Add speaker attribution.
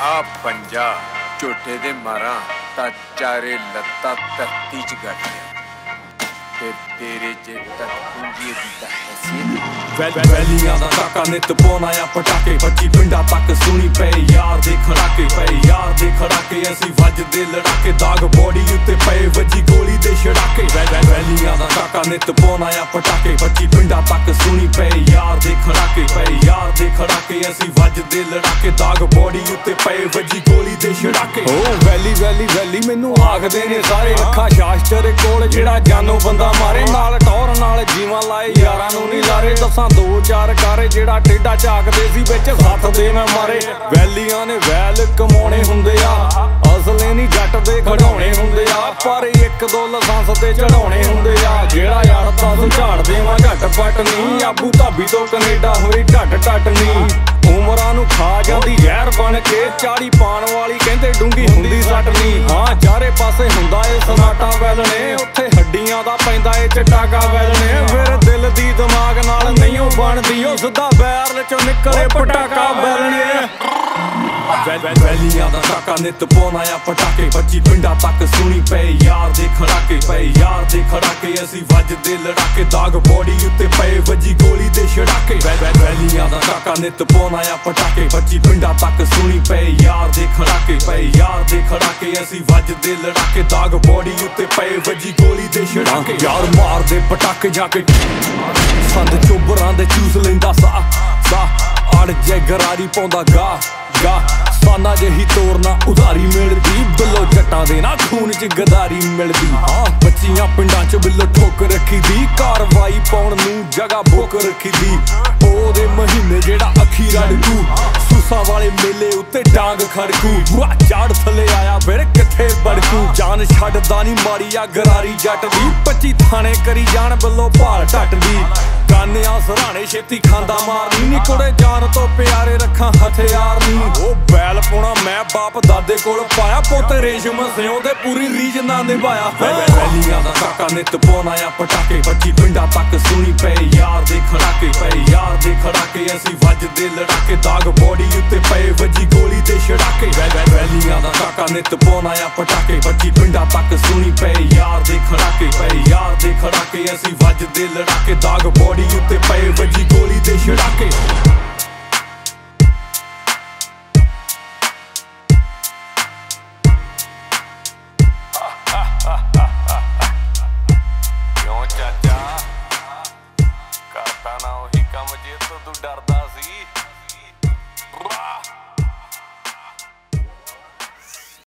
Speaker 1: आ पंजा झूठे दे मारा ता चारे लत्ता धरती च गड़िया तेरे जे तक पूंगी दी हैसियत
Speaker 2: वैलियां दा काका नित पाउणा आ पटाके 25 पिंडां तक सुनी पे यार दे खड़ाके असी वजदे लड़ाके दाग बॉडी उत्ते पे वजी गोली दे छड़ाके वैलियां दा काका नित पाउणा आ पटाके 25 पिंडां तक सुनी पे यार दे खड़ाके असी वजदे लड़ाके दाग बॉडी उत्ते पे वजी गोली दे छड़ाके ओ वैली मैनू आखदे ने सारे अखा शास्त्र कोल जेड़ा जानो बंदा मारे नाल टौर नाल जीवा लाए यारां नू नहीं लारे दसां दो चार कारे जेड़ा टेढ़ा झाकदे सी विच सत्त दे मैं मारे वैलियां ने वैल कमाउणे हुंदे आ असले नहीं जट दे खड़ाउणे हुंदे आ पर एक दो लाइसेंस ते चढ़ाउणे हुंदे आ जेड़ा यार तां झाड़ देवां झटपट नहीं आबू धाबी तो कनेडा होई ढट नहीं उमरां नू खा जांदी जहर बन के चाड़ी पाण वाली कहंदे डूंगी हुंदी सट नहीं हां चारे पासे हुंदा ए सनाटा वैलणे उत्थे हड्डियां दा पैंदा ए चटाका वैलणे फिर दिल दी दिमाग नाल नहीं ओ बनदी ओ सिद्धा बैरल चों निकले पटाका वैलणे वैलियां दा काका नित पाउणा आ पटाके 25 पिंडां तक सुनी पे यार दे खड़ाके असी वजदे लड़ाके दाग बॉडी उत्ते पे वजी गोली दे छड़ाके वैलियां दा काका नित पाउणा आ पटाके 25 पिंडां तक सुनी पे यार दे खड़ाके असी वजदे लड़ाके दाग बॉडी उत्ते पे वजी गोली दे छड़ाके यार मार दे पटाके जाके संद चोबरां दे चूस लैंदा सा अड़ जे गरारी पाउंदा गा साना जही तोरना उधारी मिलदी बिल्लो जट्टां दे ना खून च गदारी मिलदी हाँ बच्चियां पिंडां च बिल्लो ठोक रखी दी कारवाई पाउण नू जगह बुक रखी दी ओदे महीने जेड़ा अखी रड़कू सूसा वाले मेले उत्ते डांग खड़कू बुआ झाड़ थले आया फिर किथे बड़कू जान छड्डदा नी माड़ी आ गरारी जट दी 25 थाने करी जान बिल्लो भाल टट दी गाने आ सराणे छेती खांदा मारनी नी कुड़े जान तो प्यारे रखा हथियार नी ओ बैल पुणा मैं बाप दादे कोल पाया पोते रेशम सियों दे पूरी रीज ना निभाया वैलियां दा काका नित पाउणा आ पटाके 25 पिंडां तक सुनी पे यार दे खड़ाके असी वजदे लड़ाके दाग बॉडी उत्ते पे वजी गोली दे छड़ाके वैलियां दा काका नित पाउणा आ पटाके 25 पिंडां तक सुनी पे यार दे खड़ाके असी वजदे लड़ाके दाग बॉडी उत्ते पे वजी गोली दे छड़ाके